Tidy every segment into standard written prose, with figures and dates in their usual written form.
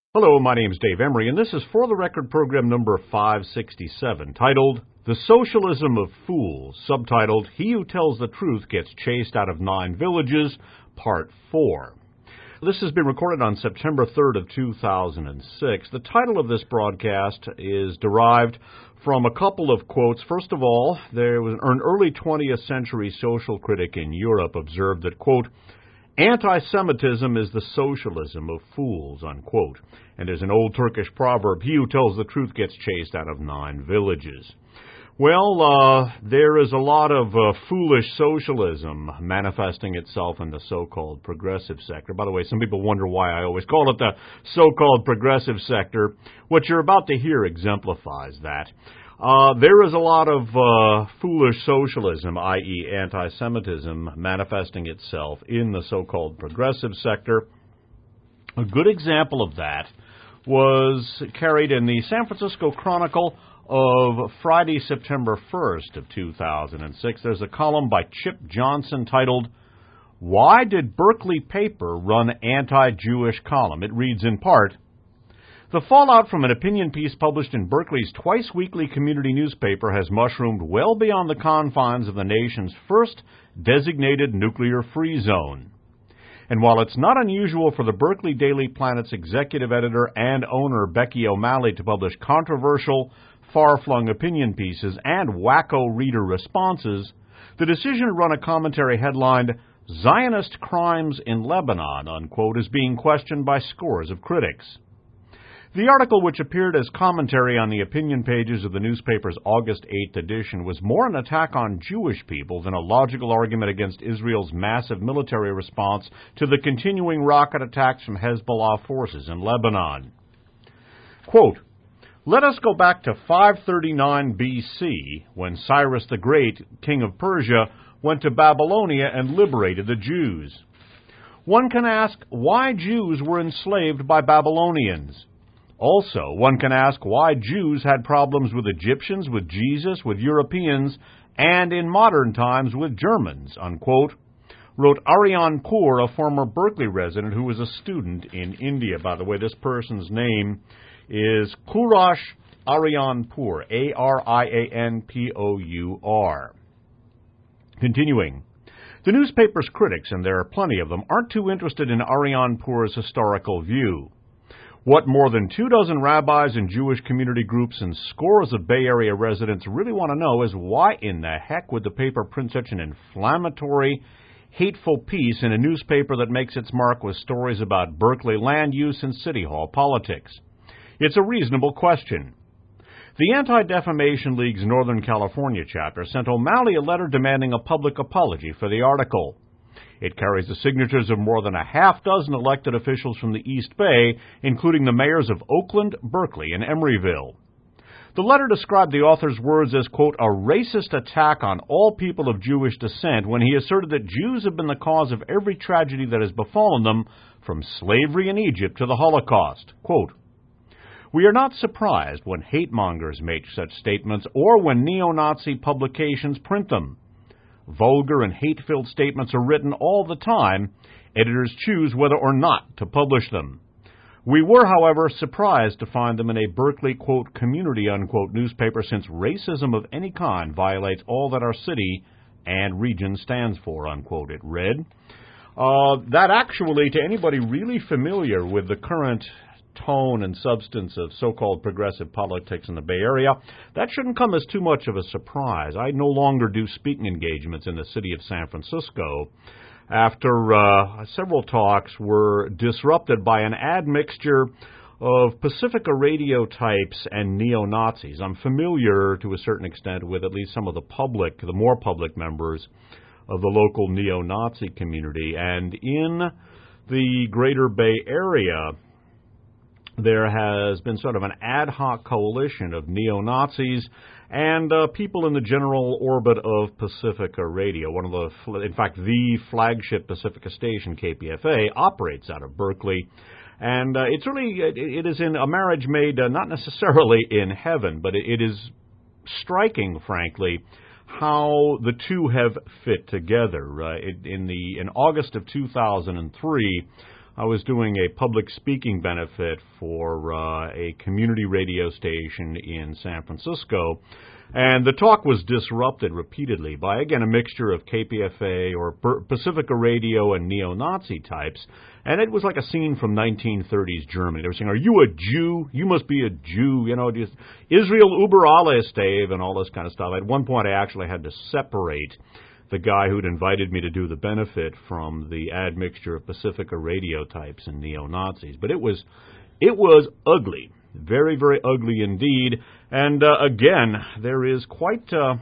Hello, my name is Dave Emery, and this is For the Record program number 567, titled The Socialism of Fools, subtitled He Who Tells the Truth Gets Chased Out of 9 Villages, Part 4. This has been recorded on September 3rd of 2006. The title of this broadcast is derived from a couple of quotes. First of all, there was an early 20th century social critic in Europe observed that, quote, "Anti-Semitism is the socialism of fools," unquote. And there's an old Turkish proverb, "He who tells the truth gets chased out of 9 villages." Well, there is a lot of foolish socialism manifesting itself in the so-called progressive sector. By the way, some people wonder why I always call it the so-called progressive sector. What you're about to hear exemplifies that. There is a lot of foolish socialism, i.e. anti-Semitism, manifesting itself in the so-called progressive sector. A good example of that was carried in the San Francisco Chronicle of Friday, September 1st of 2006. There's a column by Chip Johnson titled, "Why Did Berkeley Paper Run Anti-Jewish Column?" It reads in part, "The fallout from an opinion piece published in Berkeley's twice-weekly community newspaper has mushroomed well beyond the confines of the nation's first designated nuclear-free zone. And while it's not unusual for the Berkeley Daily Planet's executive editor and owner Becky O'Malley to publish controversial, far-flung opinion pieces and wacko reader responses, the decision to run a commentary headlined, 'Zionist Crimes in Lebanon,' unquote, is being questioned by scores of critics. The article, which appeared as commentary on the opinion pages of the newspaper's August 8th edition, was more an attack on Jewish people than a logical argument against Israel's massive military response to the continuing rocket attacks from Hezbollah forces in Lebanon. Quote, "Let us go back to 539 BC, when Cyrus the Great, king of Persia, went to Babylonia and liberated the Jews. One can ask why Jews were enslaved by Babylonians. Also, one can ask why Jews had problems with Egyptians, with Jesus, with Europeans, and in modern times with Germans," unquote, wrote Aryan Poor, a former Berkeley resident who was a student in India. By the way, this person's name is Kurash Aryanpour, Arianpour. Continuing, the newspaper's critics, and there are plenty of them, aren't too interested in Aryanpour's historical view. What more than 24 rabbis and Jewish community groups and scores of Bay Area residents really want to know is why in the heck would the paper print such an inflammatory, hateful piece in a newspaper that makes its mark with stories about Berkeley land use and City Hall politics? It's a reasonable question. The Anti-Defamation League's Northern California chapter sent O'Malley a letter demanding a public apology for the article. It carries the signatures of more than a half-dozen elected officials from the East Bay, including the mayors of Oakland, Berkeley, and Emeryville. The letter described the author's words as, quote, "a racist attack on all people of Jewish descent," when he asserted that Jews have been the cause of every tragedy that has befallen them, from slavery in Egypt to the Holocaust. Quote, "We are not surprised when hate-mongers make such statements or when neo-Nazi publications print them. Vulgar and hate-filled statements are written all the time. Editors choose whether or not to publish them. We were, however, surprised to find them in a Berkeley, quote, community, unquote, newspaper, since racism of any kind violates all that our city and region stands for," unquote, it read. That actually, to anybody really familiar with the current tone and substance of so-called progressive politics in the Bay Area, that shouldn't come as too much of a surprise. I no longer do speaking engagements in the city of San Francisco after several talks were disrupted by an admixture of Pacifica radio types and neo-Nazis. I'm familiar to a certain extent with at least some of the more public members of the local neo-Nazi community, and in the greater Bay Area, there has been sort of an ad hoc coalition of neo-Nazis and people in the general orbit of Pacifica Radio. In fact, the flagship Pacifica station, KPFA, operates out of Berkeley. And it is in a marriage made not necessarily in heaven, but it is striking, frankly, how the two have fit together. In August of 2003, I was doing a public speaking benefit for a community radio station in San Francisco, and the talk was disrupted repeatedly by, again, a mixture of KPFA or Pacifica Radio and neo-Nazi types, and it was like a scene from 1930s Germany. They were saying, "Are you a Jew? You must be a Jew, Israel über alles, Dave," and all this kind of stuff. At one point, I actually had to separate the guy who'd invited me to do the benefit from the admixture of Pacifica Radio types and neo-Nazis. But it was ugly. Very, very ugly indeed. And again, there is quite a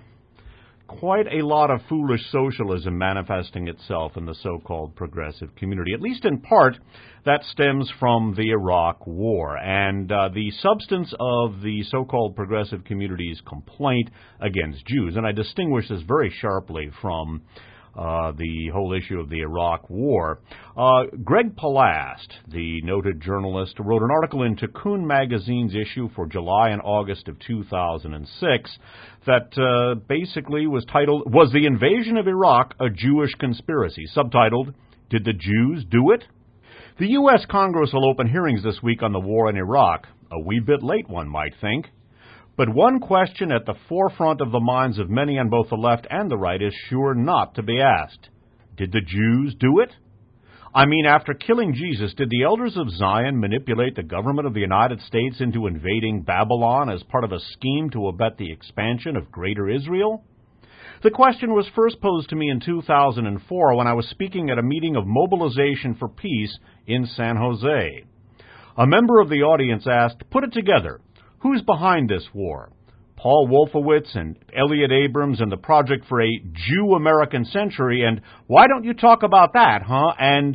lot of foolish socialism manifesting itself in the so-called progressive community. At least in part, that stems from the Iraq War. And the substance of the so-called progressive community's complaint against Jews, and I distinguish this very sharply from the whole issue of the Iraq War. Greg Palast, the noted journalist, wrote an article in Tikkun Magazine's issue for July and August of 2006 that basically was titled, "Was the Invasion of Iraq a Jewish Conspiracy?" Subtitled, "Did the Jews do it?" The U.S. Congress will open hearings this week on the war in Iraq. A wee bit late, one might think. But one question at the forefront of the minds of many on both the left and the right is sure not to be asked. Did the Jews do it? I mean, after killing Jesus, did the elders of Zion manipulate the government of the United States into invading Babylon as part of a scheme to abet the expansion of Greater Israel? The question was first posed to me in 2004 when I was speaking at a meeting of Mobilization for Peace in San Jose. A member of the audience asked, "Put it together. Who's behind this war? Paul Wolfowitz and Elliot Abrams and the Project for a Jew-American Century, and why don't you talk about that, huh?"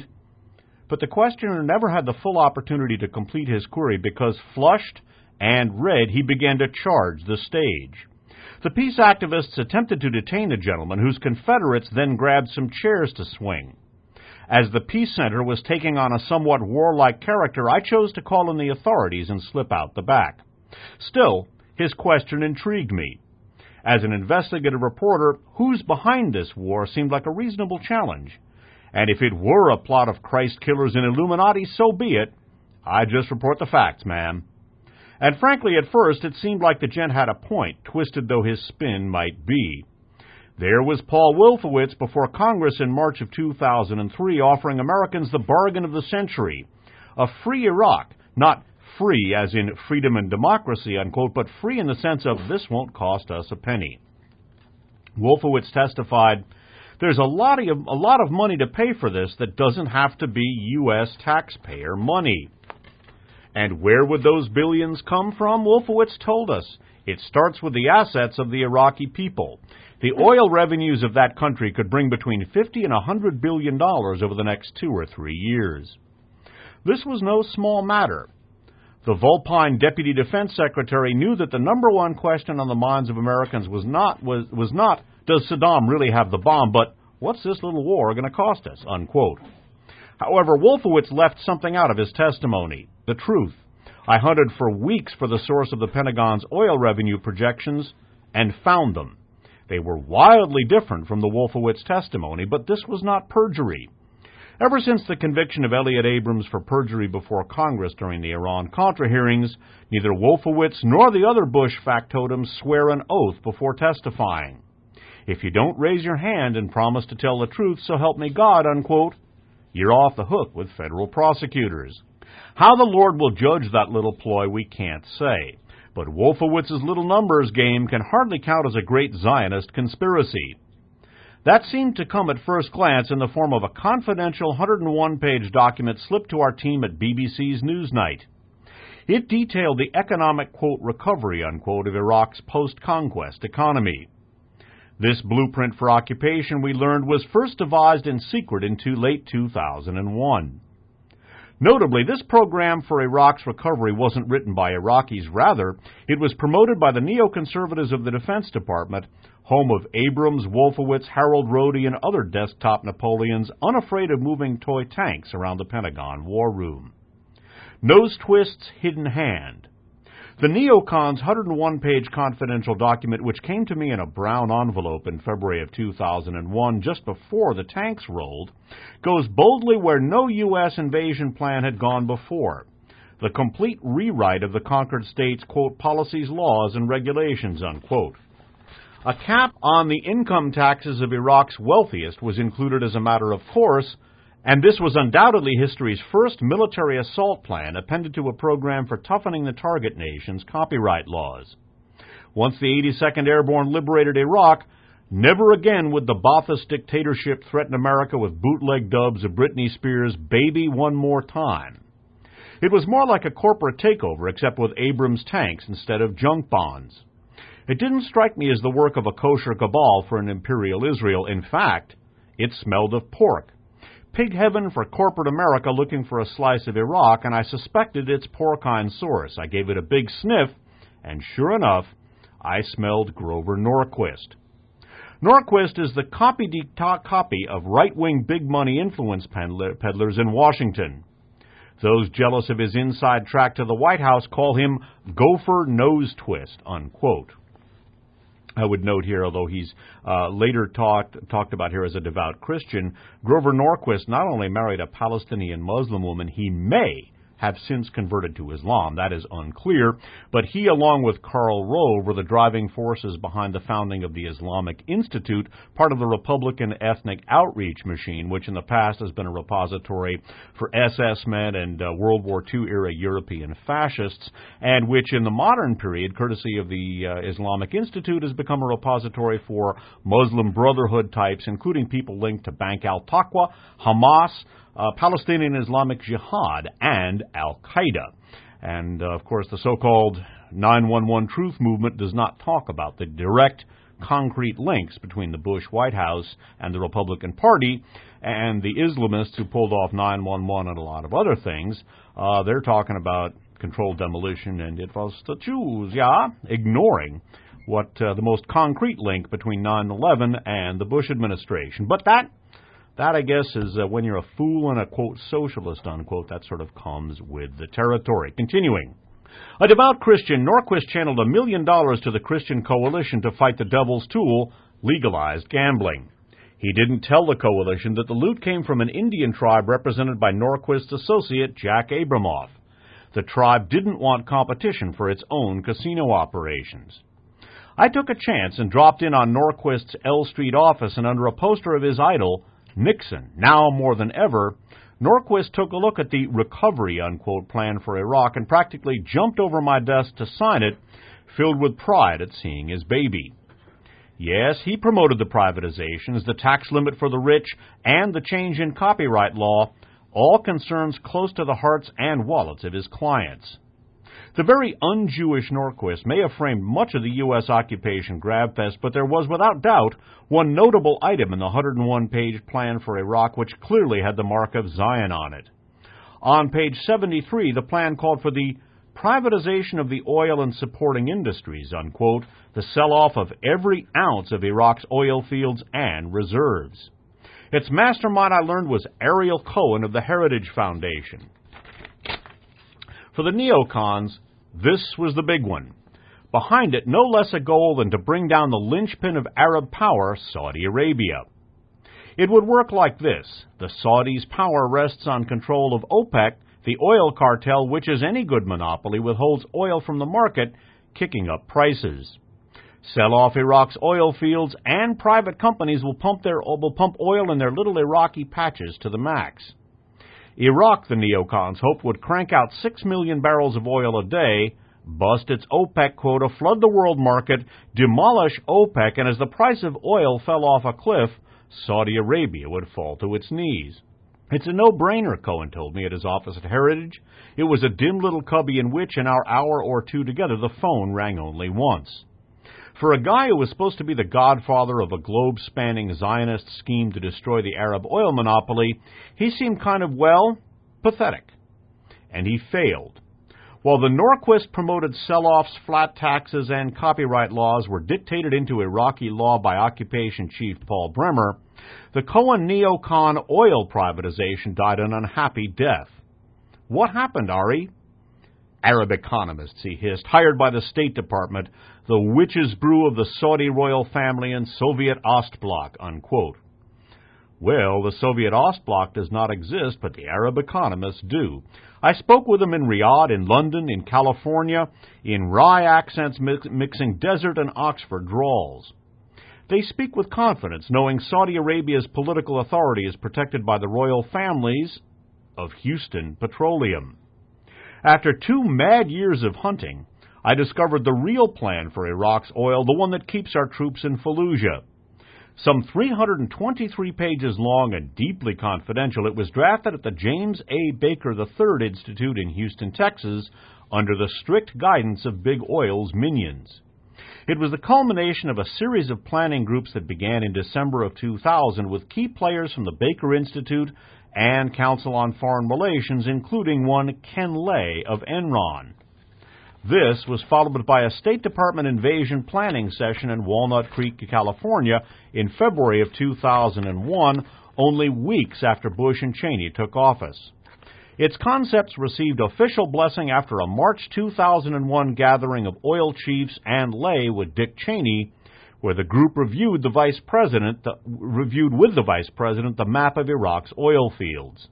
But the questioner never had the full opportunity to complete his query because, flushed and red, he began to charge the stage. The peace activists attempted to detain the gentleman, whose Confederates then grabbed some chairs to swing. As the Peace Center was taking on a somewhat warlike character, I chose to call in the authorities and slip out the back. Still, his question intrigued me. As an investigative reporter, who's behind this war seemed like a reasonable challenge. And if it were a plot of Christ killers and Illuminati, so be it. I just report the facts, ma'am. And frankly, at first, it seemed like the gent had a point, twisted though his spin might be. There was Paul Wolfowitz before Congress in March of 2003 offering Americans the bargain of the century, a free Iraq, not free as in freedom and democracy, unquote, but free in the sense of this won't cost us a penny. Wolfowitz testified, "There's a lot of money to pay for this that doesn't have to be U.S. taxpayer money." And where would those billions come from? Wolfowitz told us. It starts with the assets of the Iraqi people. The oil revenues of that country could bring between $50 and $100 billion over the next 2 or 3 years. This was no small matter. The Vulpine Deputy Defense Secretary knew that the number one question on the minds of Americans was not, does Saddam really have the bomb, but what's this little war going to cost us, unquote. However, Wolfowitz left something out of his testimony, the truth. I hunted for weeks for the source of the Pentagon's oil revenue projections and found them. They were wildly different from the Wolfowitz testimony, but this was not perjury. Ever since the conviction of Elliot Abrams for perjury before Congress during the Iran-Contra hearings, neither Wolfowitz nor the other Bush factotums swear an oath before testifying. If you don't raise your hand and promise to tell the truth, so help me God, unquote, you're off the hook with federal prosecutors. How the Lord will judge that little ploy we can't say, but Wolfowitz's little numbers game can hardly count as a great Zionist conspiracy. That seemed to come at first glance in the form of a confidential 101-page document slipped to our team at BBC's Newsnight. It detailed the economic, quote, recovery, unquote, of Iraq's post-conquest economy. This blueprint for occupation, we learned, was first devised in secret in late 2001. Notably, this program for Iraq's recovery wasn't written by Iraqis. Rather, it was promoted by the neoconservatives of the Defense Department, home of Abrams, Wolfowitz, Harold Rody, and other desktop Napoleons unafraid of moving toy tanks around the Pentagon war room. Nose twists, hidden hand. The neocons' 101-page confidential document, which came to me in a brown envelope in February of 2001, just before the tanks rolled, goes boldly where no U.S. invasion plan had gone before. The complete rewrite of the conquered states' quote, policies, laws, and regulations, unquote. A cap on the income taxes of Iraq's wealthiest was included as a matter of course, and this was undoubtedly history's first military assault plan appended to a program for toughening the target nation's copyright laws. Once the 82nd Airborne liberated Iraq, never again would the Ba'athist dictatorship threaten America with bootleg dubs of Britney Spears' Baby One More Time. It was more like a corporate takeover, except with Abrams tanks instead of junk bonds. It didn't strike me as the work of a kosher cabal for an imperial Israel. In fact, it smelled of pork. Pig heaven for corporate America looking for a slice of Iraq, and I suspected its porcine source. I gave it a big sniff, and sure enough, I smelled Grover Norquist. Norquist is the copy of right-wing big-money influence peddlers in Washington. Those jealous of his inside track to the White House call him Gopher Nose Twist, unquote. I would note here, although he's later talked about here as a devout Christian, Grover Norquist not only married a Palestinian Muslim woman, he may have since converted to Islam. That is unclear, but he, along with Karl Rove, were the driving forces behind the founding of the Islamic Institute, part of the Republican ethnic outreach machine, which in the past has been a repository for SS men and World War II-era European fascists, and which in the modern period, courtesy of the Islamic Institute, has become a repository for Muslim Brotherhood types, including people linked to Bank al-Taqwa, Hamas, Palestinian Islamic Jihad, and Al-Qaeda. And, of course, the so-called 911 Truth Movement does not talk about the direct, concrete links between the Bush White House and the Republican Party and the Islamists who pulled off 911 and a lot of other things. They're talking about controlled demolition, and it was the Jews, ignoring what the most concrete link between 9/11 and the Bush administration. But that, I guess, is when you're a fool and a, quote, socialist, unquote, that sort of comes with the territory. Continuing. A devout Christian, Norquist channeled $1 million to the Christian Coalition to fight the devil's tool, legalized gambling. He didn't tell the coalition that the loot came from an Indian tribe represented by Norquist's associate, Jack Abramoff. The tribe didn't want competition for its own casino operations. I took a chance and dropped in on Norquist's L Street office, and under a poster of his idol, Nixon, now more than ever, Norquist took a look at the recovery, unquote, plan for Iraq and practically jumped over my desk to sign it, filled with pride at seeing his baby. Yes, he promoted the privatizations, the tax limit for the rich, and the change in copyright law, all concerns close to the hearts and wallets of his clients. The very un-Jewish Norquist may have framed much of the U.S. occupation grabfest, but there was without doubt one notable item in the 101-page plan for Iraq which clearly had the mark of Zion on it. On page 73, the plan called for the privatization of the oil and supporting industries, unquote, the sell-off of every ounce of Iraq's oil fields and reserves. Its mastermind, I learned, was Ariel Cohen of the Heritage Foundation. For the neocons, this was the big one. Behind it, no less a goal than to bring down the linchpin of Arab power, Saudi Arabia. It would work like this. The Saudis' power rests on control of OPEC, the oil cartel, which, as any good monopoly, withholds oil from the market, kicking up prices. Sell off Iraq's oil fields, and private companies will pump oil in their little Iraqi patches to the max. Iraq, the neocons hoped, would crank out 6 million barrels of oil a day, bust its OPEC quota, flood the world market, demolish OPEC, and as the price of oil fell off a cliff, Saudi Arabia would fall to its knees. It's a no-brainer, Cohen told me at his office at Heritage. It was a dim little cubby in which, in our hour or two together, the phone rang only once. For a guy who was supposed to be the godfather of a globe-spanning Zionist scheme to destroy the Arab oil monopoly, he seemed kind of, well, pathetic. And he failed. While the Norquist-promoted sell-offs, flat taxes, and copyright laws were dictated into Iraqi law by occupation chief Paul Bremer, the Cohen neocon oil privatization died an unhappy death. What happened, Ari? Arab economists, he hissed, hired by the State Department, the witch's brew of the Saudi royal family and Soviet Ostblock, unquote. Well, the Soviet Ostblock does not exist, but the Arab economists do. I spoke with them in Riyadh, in London, in California, in wry accents mixing desert and Oxford drawls. They speak with confidence, knowing Saudi Arabia's political authority is protected by the royal families of Houston Petroleum. After 2 mad years of hunting, I discovered the real plan for Iraq's oil, the one that keeps our troops in Fallujah. Some 323 pages long and deeply confidential, it was drafted at the James A. Baker III Institute in Houston, Texas, under the strict guidance of Big Oil's minions. It was the culmination of a series of planning groups that began in December of 2000 with key players from the Baker Institute and Council on Foreign Relations, including one Ken Lay of Enron. This was followed by a State Department invasion planning session in Walnut Creek, California, in February of 2001, only weeks after Bush and Cheney took office. Its concepts received official blessing after a March 2001 gathering of oil chiefs and Lay with Dick Cheney, where the group reviewed with the Vice President the map of Iraq's oil fields.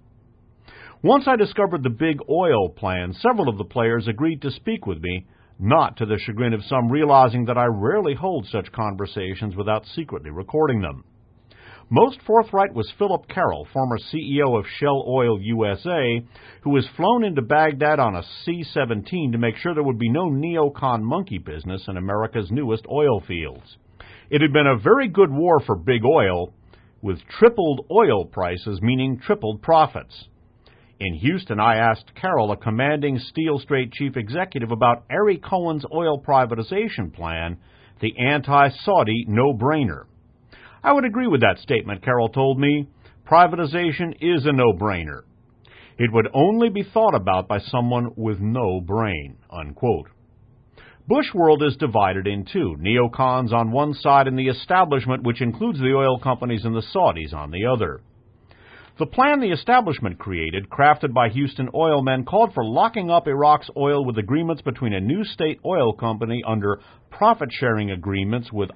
Once I discovered the Big Oil plan, several of the players agreed to speak with me, not to the chagrin of some, realizing that I rarely hold such conversations without secretly recording them. Most forthright was Philip Carroll, former CEO of Shell Oil USA, who was flown into Baghdad on a C-17 to make sure there would be no neocon monkey business in America's newest oil fields. It had been a very good war for Big Oil, with tripled oil prices, meaning tripled profits. In Houston, I asked Carroll, a commanding Steel Strait chief executive, about Ari Cohen's oil privatization plan, the anti-Saudi no-brainer. I would agree with that statement, Carroll told me. Privatization is a no-brainer. It would only be thought about by someone with no brain, unquote. Bush world is divided in two, neocons on one side and the establishment, which includes the oil companies and the Saudis, on the other. The plan the establishment created, crafted by Houston oil men, called for locking up Iraq's oil with agreements between a new state oil company under profit-sharing agreements with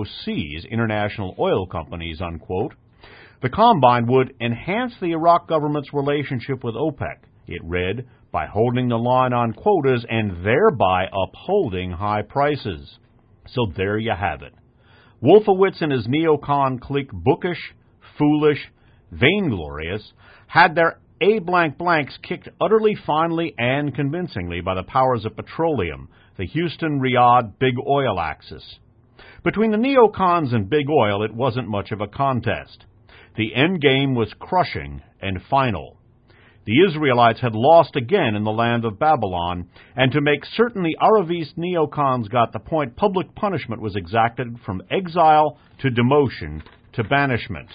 IOCs, International Oil Companies, unquote. The combine would enhance the Iraq government's relationship with OPEC, it read, by holding the line on quotas and thereby upholding high prices. So there you have it. Wolfowitz and his neocon clique, bookish, foolish, vainglorious, had their A-blanks kicked utterly, finely, and convincingly by the powers of petroleum, the Houston-Riyadh Big Oil axis. Between the neocons and Big Oil, it wasn't much of a contest. The end game was crushing and final. The Israelites had lost again in the land of Babylon, and to make certain the Aravist neocons got the point, public punishment was exacted from exile to demotion to banishment.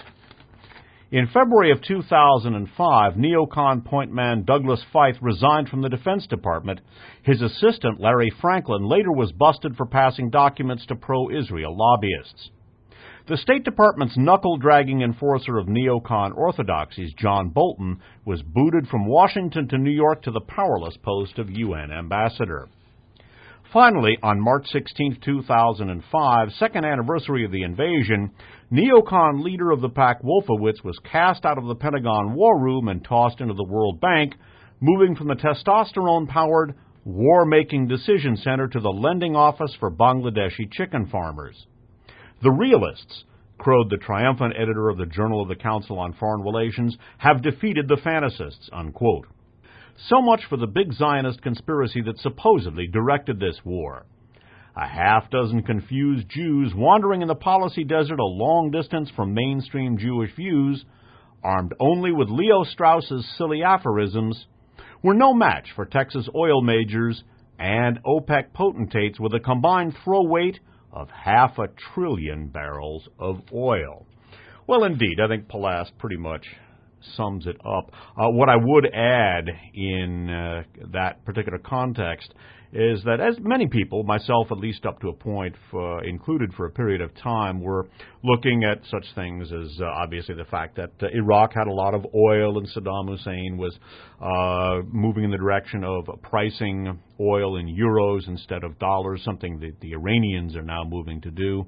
In February of 2005, neocon point man Douglas Feith resigned from the Defense Department. His assistant, Larry Franklin, later was busted for passing documents to pro-Israel lobbyists. The State Department's knuckle-dragging enforcer of neocon orthodoxies, John Bolton, was booted from Washington to New York to the powerless post of UN ambassador. Finally, on March 16, 2005, second anniversary of the invasion, neocon leader of the pack Wolfowitz was cast out of the Pentagon War Room and tossed into the World Bank, moving from the testosterone-powered War-Making Decision Center to the lending office for Bangladeshi chicken farmers. The realists, crowed the triumphant editor of the Journal of the Council on Foreign Relations, have defeated the fantasists, unquote. So much for the big Zionist conspiracy that supposedly directed this war. A half-dozen confused Jews wandering in the policy desert a long distance from mainstream Jewish views, armed only with Leo Strauss's silly aphorisms, were no match for Texas oil majors and OPEC potentates with a combined throw weight of 500 billion barrels of oil. Well, indeed, I think Palast pretty much sums it up. What I would add in that particular context is that as many people, myself at least up to a point, included for a period of time, were looking at such things as obviously the fact that Iraq had a lot of oil and Saddam Hussein was moving in the direction of pricing oil in euros instead of dollars, something that the Iranians are now moving to do.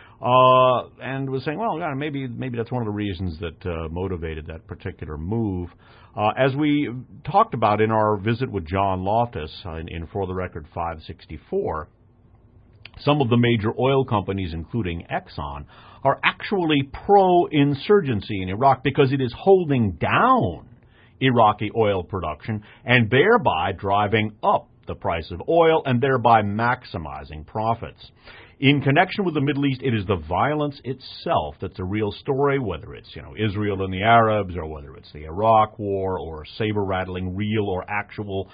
And was saying, well, God, maybe that's one of the reasons that motivated that particular move. As we talked about in our visit with John Loftus in For the Record 564, some of the major oil companies, including Exxon, are actually pro-insurgency in Iraq because it is holding down Iraqi oil production and thereby driving up the price of oil and thereby maximizing profits. In connection with the Middle East, it is the violence itself that's a real story, whether it's, Israel and the Arabs, or whether it's the Iraq War, or saber-rattling real or actual,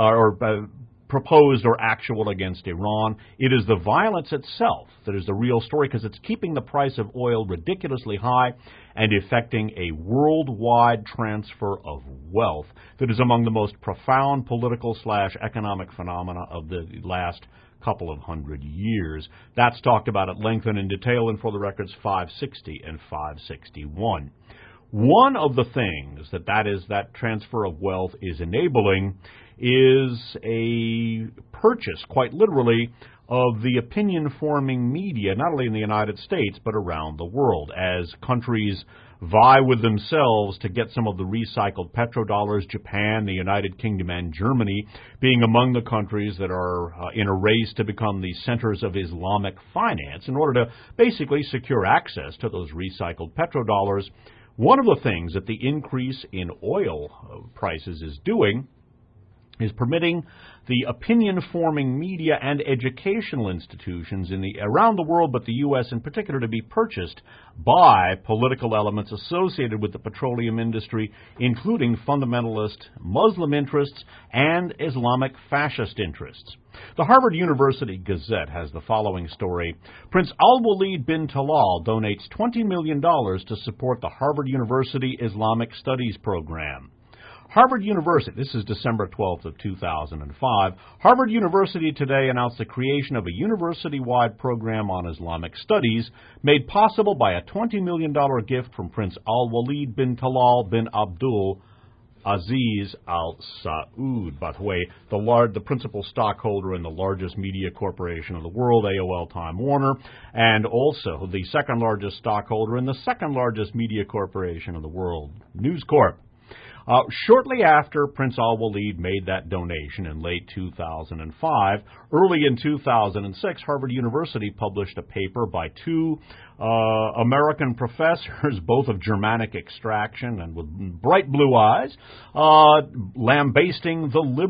proposed or actual against Iran. It is the violence itself that is the real story because it's keeping the price of oil ridiculously high and effecting a worldwide transfer of wealth that is among the most profound political/economic phenomena of the last couple of hundred years. That's talked about at length and in detail in For the Records 560 and 561. One of the things that transfer of wealth is enabling is a purchase, quite literally, of the opinion-forming media, not only in the United States, but around the world, as countries vie with themselves to get some of the recycled petrodollars, Japan, the United Kingdom, and Germany being among the countries that are in a race to become the centers of Islamic finance in order to basically secure access to those recycled petrodollars. One of the things that the increase in oil prices is doing is permitting the opinion-forming media and educational institutions around the world, but the U.S. in particular, to be purchased by political elements associated with the petroleum industry, including fundamentalist Muslim interests and Islamic fascist interests. The Harvard University Gazette has the following story. Prince Al-Walid bin Talal donates $20 million to support the Harvard University Islamic Studies program. Harvard University, this is December 12th of 2005, Harvard University today announced the creation of a university-wide program on Islamic studies made possible by a $20 million gift from Prince Al-Walid bin Talal bin Abdul Aziz Al Saud. By the way, the principal stockholder in the largest media corporation in the world, AOL Time Warner, and also the second largest stockholder in the second largest media corporation in the world, News Corp. Shortly after Prince Al-Walid made that donation in late 2005, early in 2006, Harvard University published a paper by two American professors, both of Germanic extraction and with bright blue eyes, lambasting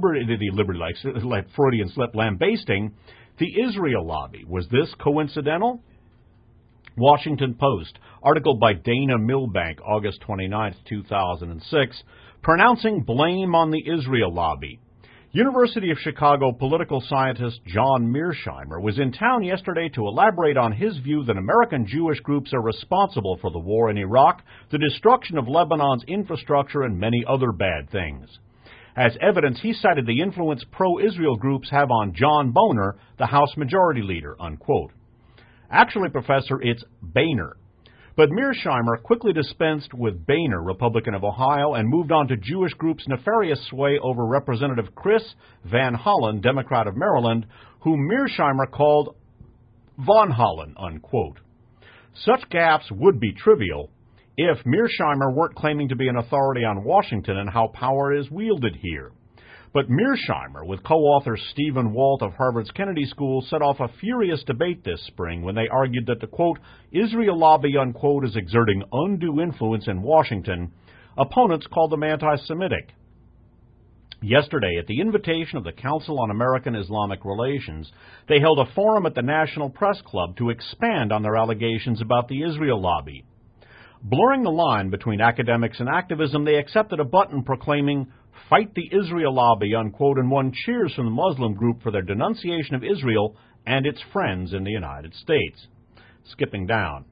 like Freudian slip, lambasting the Israel lobby. Was this coincidental? Washington Post, article by Dana Milbank, August 29, 2006, pronouncing blame on the Israel lobby. University of Chicago political scientist John Mearsheimer was in town yesterday to elaborate on his view that American Jewish groups are responsible for the war in Iraq, the destruction of Lebanon's infrastructure, and many other bad things. As evidence, he cited the influence pro-Israel groups have on John Boehner, the House Majority Leader, unquote. Actually, Professor, it's Boehner. But Mearsheimer quickly dispensed with Boehner, Republican of Ohio, and moved on to Jewish groups' nefarious sway over Representative Chris Van Hollen, Democrat of Maryland, whom Mearsheimer called Von Hollen, unquote. Such gaffes would be trivial if Mearsheimer weren't claiming to be an authority on Washington and how power is wielded here. But Mearsheimer, with co-author Stephen Walt of Harvard's Kennedy School, set off a furious debate this spring when they argued that the, quote, Israel lobby, unquote, is exerting undue influence in Washington. Opponents called them anti-Semitic. Yesterday, at the invitation of the Council on American Islamic Relations, they held a forum at the National Press Club to expand on their allegations about the Israel lobby. Blurring the line between academics and activism, they accepted a button proclaiming, Fight the Israel lobby, unquote, and won cheers from the Muslim group for their denunciation of Israel and its friends in the United States. Skipping down.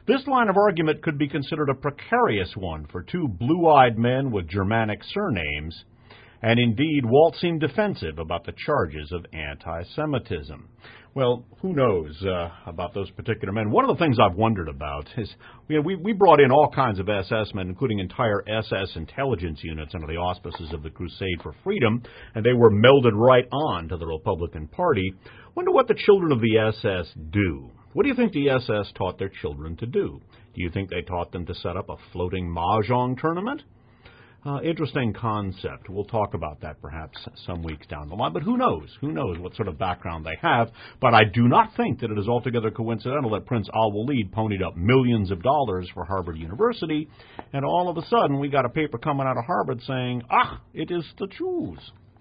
This line of argument could be considered a precarious one for two blue-eyed men with Germanic surnames, and indeed, Walt seemed defensive about the charges of anti-Semitism. Well, who knows about those particular men? One of the things I've wondered about is we brought in all kinds of SS men, including entire SS intelligence units under the auspices of the Crusade for Freedom, and they were melded right on to the Republican Party. Wonder what the children of the SS do. What do you think the SS taught their children to do? Do you think they taught them to set up a floating mahjong tournament? Interesting concept. We'll talk about that perhaps some weeks down the line. But who knows? Who knows what sort of background they have? But I do not think that it is altogether coincidental that Prince Al-Walid ponied up millions of dollars for Harvard University, and all of a sudden we got a paper coming out of Harvard saying, it is the Jews.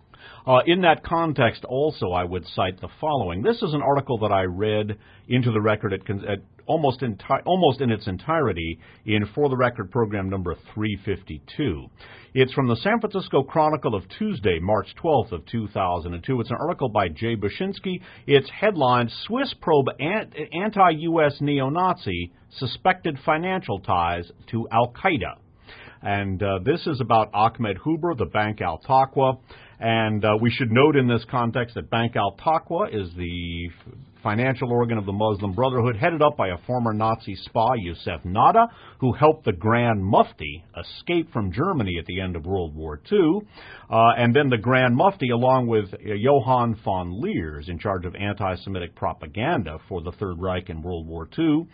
In that context, also, I would cite the following. This is an article that I read into the record at almost in its entirety in For the Record program number 352. It's from the San Francisco Chronicle of Tuesday, March 12th of 2002. It's an article by Jay Bushinsky. It's headlined, Swiss probe anti-U.S. neo-Nazi, suspected financial ties to Al-Qaeda. And this is about Ahmed Huber, the Bank Al-Taqwa. And we should note in this context that Bank Al-Taqwa is the financial organ of the Muslim Brotherhood, headed up by a former Nazi spy, Yusef Nada, who helped the Grand Mufti escape from Germany at the end of World War II. And then the Grand Mufti, along with Johann von Leers, in charge of anti-Semitic propaganda for the Third Reich in World War II,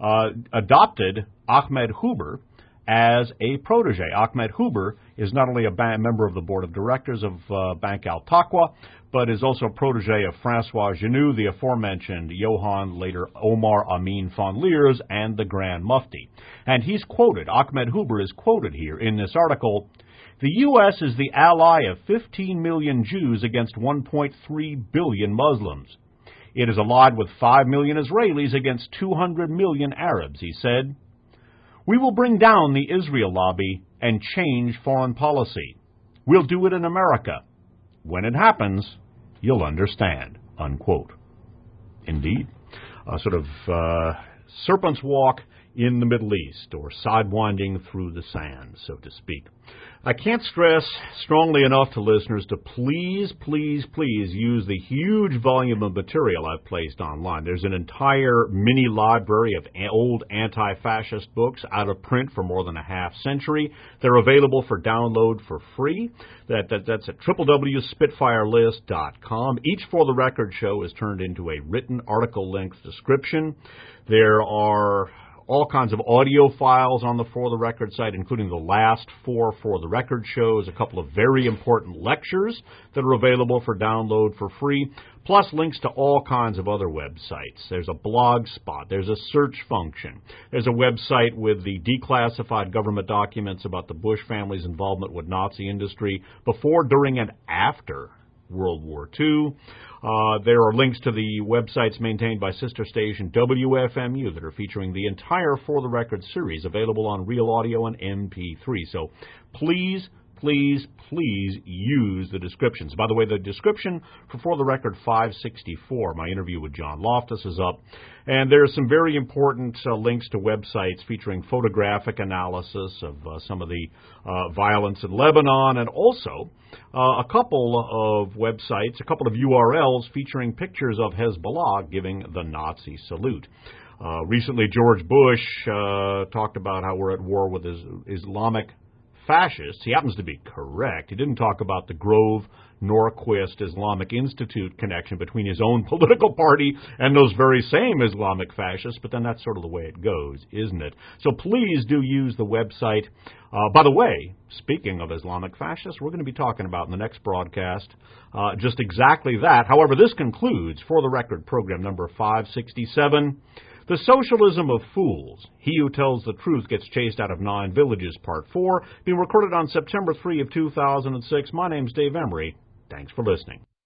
adopted Ahmed Huber as a protege. Ahmed Huber is not only a member of the board of directors of Bank Al-Taqwa, but is also a protege of Francois Genoux, the aforementioned Johann, later Omar Amin von Leers, and the Grand Mufti. And he's quoted, Ahmed Huber is quoted here in this article, the U.S. is the ally of 15 million Jews against 1.3 billion Muslims. It is allied with 5 million Israelis against 200 million Arabs, he said. We will bring down the Israel lobby and change foreign policy. We'll do it in America. When it happens, you'll understand, unquote. Indeed, a sort of serpent's walk in the Middle East, or sidewinding through the sand, so to speak. I can't stress strongly enough to listeners to please, please, please use the huge volume of material I've placed online. There's an entire mini library of old anti-fascist books out of print for more than a half century. They're available for download for free. That's at www.spitfirelist.com. Each For the Record show is turned into a written article-length description. There are all kinds of audio files on the For the Record site, including the last 4 For the Record shows, a couple of very important lectures that are available for download for free, plus links to all kinds of other websites. There's a blog spot. There's a search function. There's a website with the declassified government documents about the Bush family's involvement with Nazi industry before, during, and after World War II. There are links to the websites maintained by sister station WFMU that are featuring the entire For the Record series available on Real Audio and MP3. So please, please, please use the descriptions. By the way, the description for the Record 564, my interview with John Loftus, is up. And there are some very important links to websites featuring photographic analysis of some of the violence in Lebanon, and also a couple of websites, a couple of URLs featuring pictures of Hezbollah giving the Nazi salute. Recently, George Bush talked about how we're at war with Islamic fascists. He happens to be correct. He didn't talk about the Grove Norquist Islamic Institute connection between his own political party and those very same Islamic fascists, but then that's sort of the way it goes, isn't it? So please do use the website. By the way, speaking of Islamic fascists, we're going to be talking about in the next broadcast just exactly that. However, this concludes For the Record program number 567. The Socialism of Fools. He who tells the truth gets chased out of 9 villages, Part 4, being recorded on September 3 of 2006. My name's Dave Emery. Thanks for listening.